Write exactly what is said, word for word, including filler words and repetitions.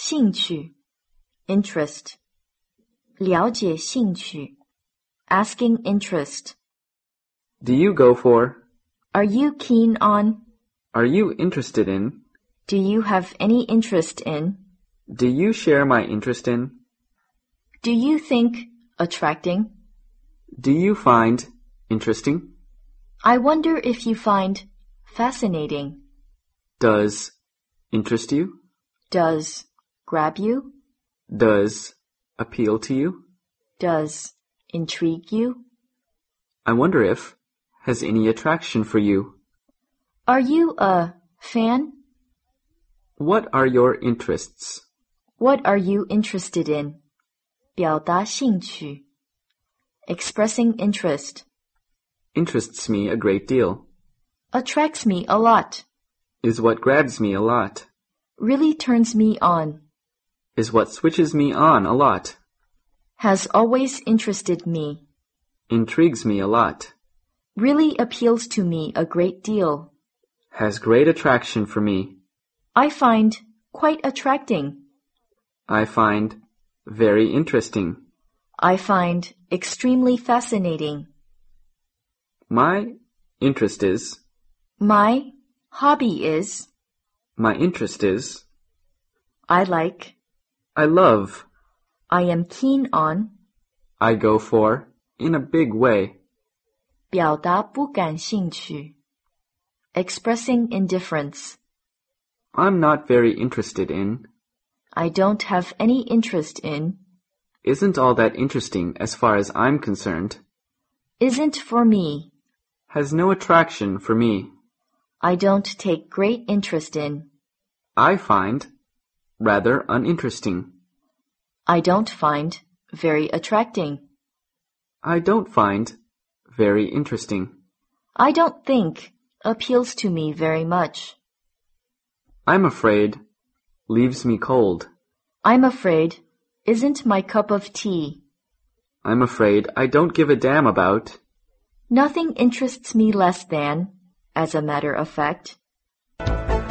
兴趣 interest 了解兴趣 asking interest. Do you go for? Are you keen on? Are you interested in? Do you have any interest in? Do you share my interest in? Do you think attracting? Do you find interesting? I wonder if you find fascinating. Does interest you? Does grab you? Does appeal to you? Does intrigue you? I wonder if has any attraction for you. Are you a fan? What are your interests? What are you interested in? 表达兴趣 expressing interest. Interests me a great deal. Attracts me a lot. Is what grabs me a lot. Really turns me on. Is what switches me on a lot. Has always interested me. Intrigues me a lot. Really appeals to me a great deal. Has great attraction for me. I find quite attracting. I find very interesting. I find extremely fascinating. My interest is. My hobby is. My interest is. I like. I love. I am keen on. I go for, in a big way. 表达不感兴趣 expressing indifference. I'm not very interested in. I don't have any interest in. Isn't all that interesting as far as I'm concerned. Isn't for me. Has no attraction for me. I don't take great interest in. I find rather uninteresting. I don't find very attracting. I don't find very interesting. I don't think appeals to me very much. I'm afraid leaves me cold. I'm afraid isn't my cup of tea. I'm afraid I don't give a damn about. Nothing interests me less than, as a matter of fact.